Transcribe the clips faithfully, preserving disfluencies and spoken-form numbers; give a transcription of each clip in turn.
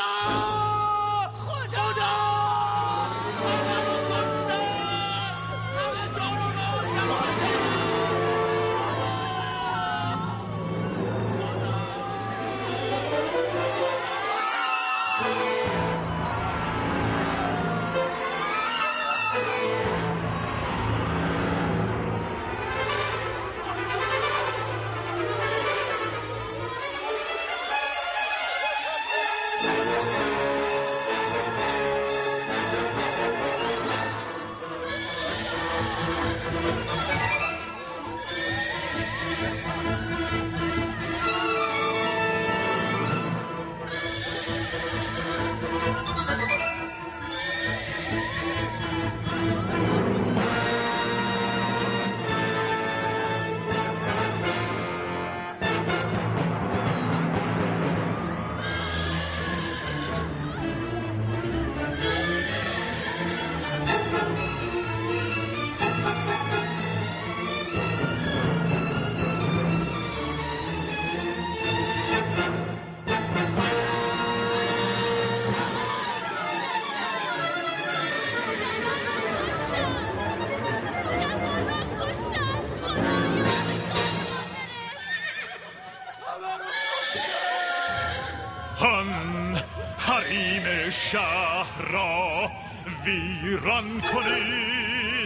آن حریم شهر را ویران کنید.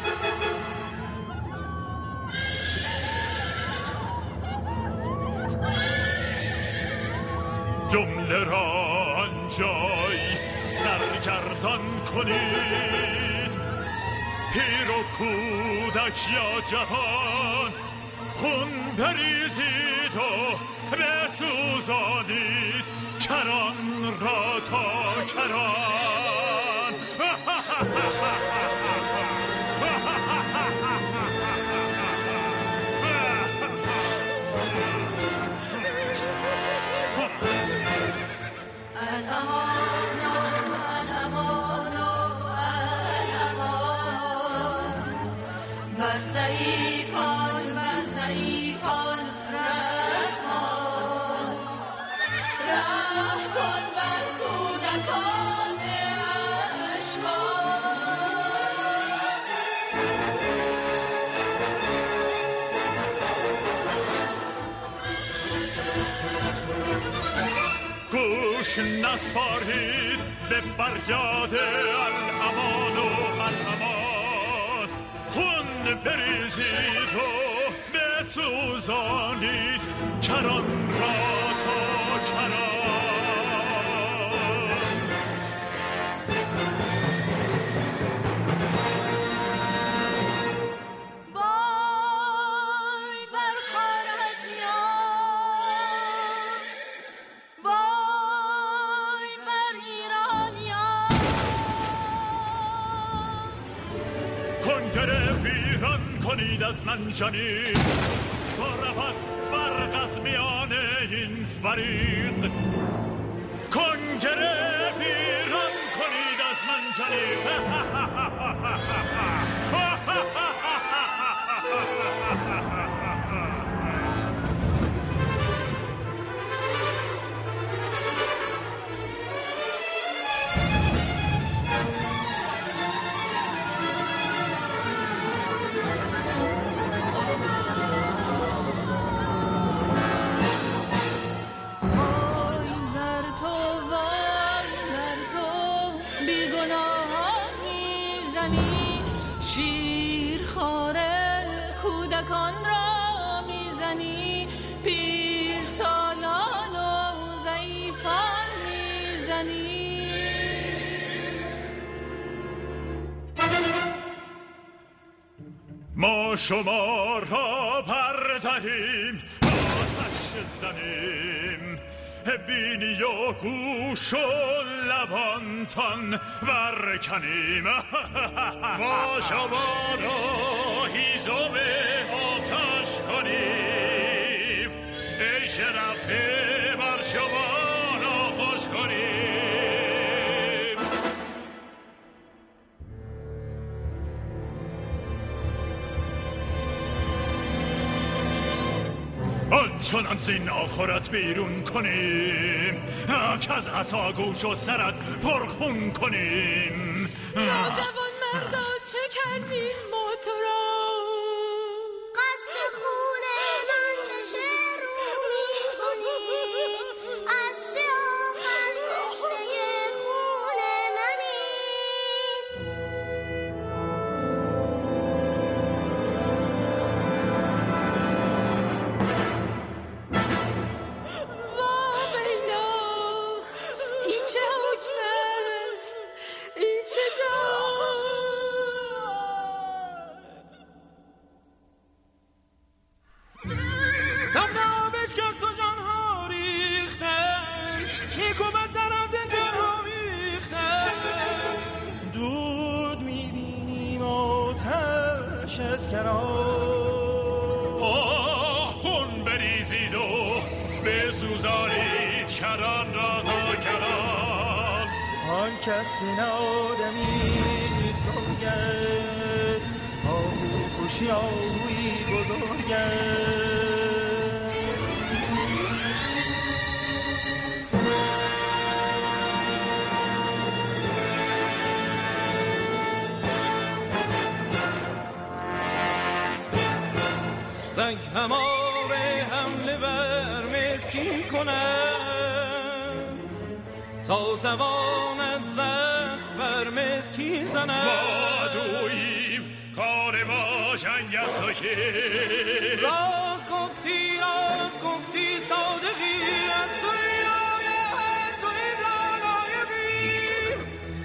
جمله را آنجای سرگردان کنید. پیر و کودک یا جوان خون بریزید و بسوزانید کران را تا کران. الامان الامان الامان بر ضعیفان بر ضعیفان رحمان. رحم کن بر کودکان اشکان. گوش نسپارید به فریاد الامان و الامان. خون بریزید و بسوزانید کران را تا کران. وای بر خوارزمیان، وای بر ایرانیان. کنگره ویران کنید از منجنیق تا رود فرق از میان این فریق. کنگره ویران کنید از منجنیق. کودکان را میزنی، پیر سالان و ضعیفان میزنی. ما شما را برداریم آتش زنیم. بینی و گوش و لبانتان برکنیم. ما شما را هیزم آتش کنیم. ای شرفته بر شما را خوش کنیم. آنچنان زین آخرت بیرون کنیم که از عصا گوش و سرت پرخون کنیم. نوجوان مردا چه کردیم ما تو را؟ قصد خون من بشه رو میکنی، از شیاقم تشنه خون منی. وا بینا، این چه حکم است؟ این چه داد؟ تمنا بشکست و جانها ریختن، نیک و بد در هم دگر آمیختن. دود میبینیم آتش از کنار، آه خون بریزید و بسوزانید کران را تا کران. آن کس که نه آدمیست گرگ است، آهو کشی آهوی بزرگ است. سنگ هماره حمله بر مسکین کنم، تا تواند زخم بر مسکین زنم. ما دوییم کار ما جنگ است و که راز گفتی راز گفتی صادقی، از توی آیه توی رانای بیم.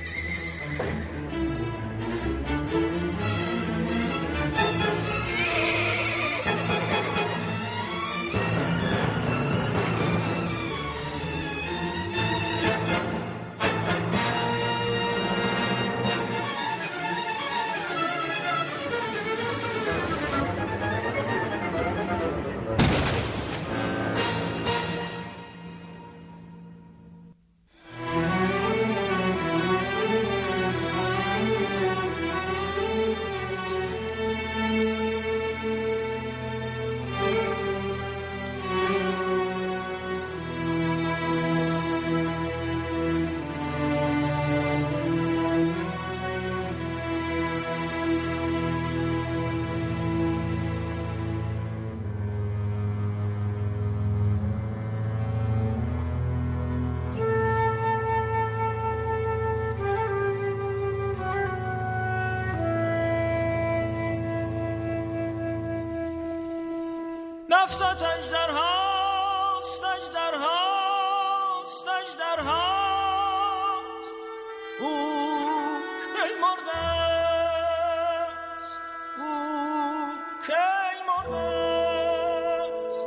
نفست اژدرهاست، اژدرهاست، اژدرهاست. او کی مرده است، او کی مرده است.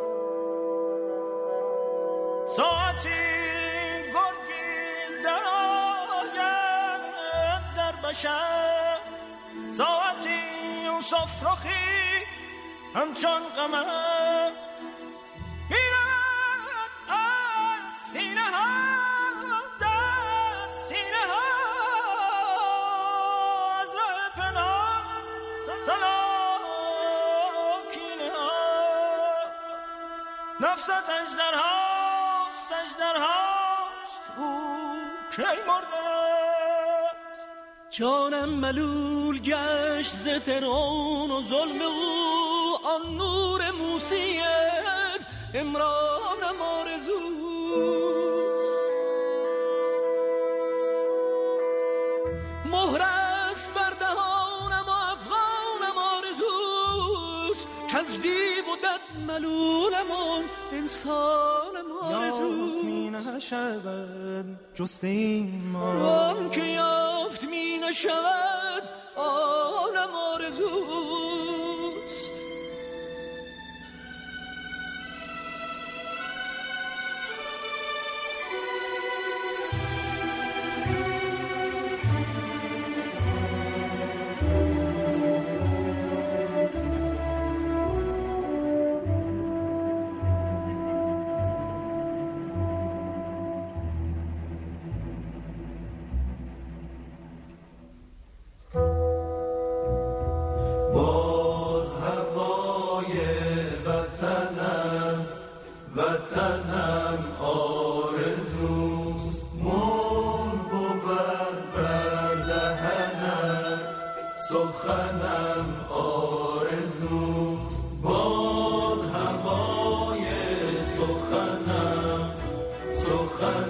ساعتی گرگی در آید در بشر، ساعتی یوسف رخی همچون قمر میرد از سینه ها در سینه ها، از راه پناه سلاکینه ها. نفست اژدرهاست، اژدرهاست. او کی مرده است. جانم ملول گشت ز فرعون و ظلم او، آن نور موسیت امرانم آرزوست. مهر است بر دهانم و افغانم آرزوست، که از دیو و دد ملولم و انسانم آرزوست. می نشود جست این ما، آن که یافت می نشود آنم آرزوست. با وطنم آرزوست مون بود بر دهنم سخنم آرزوست باز هوای سخنم سخن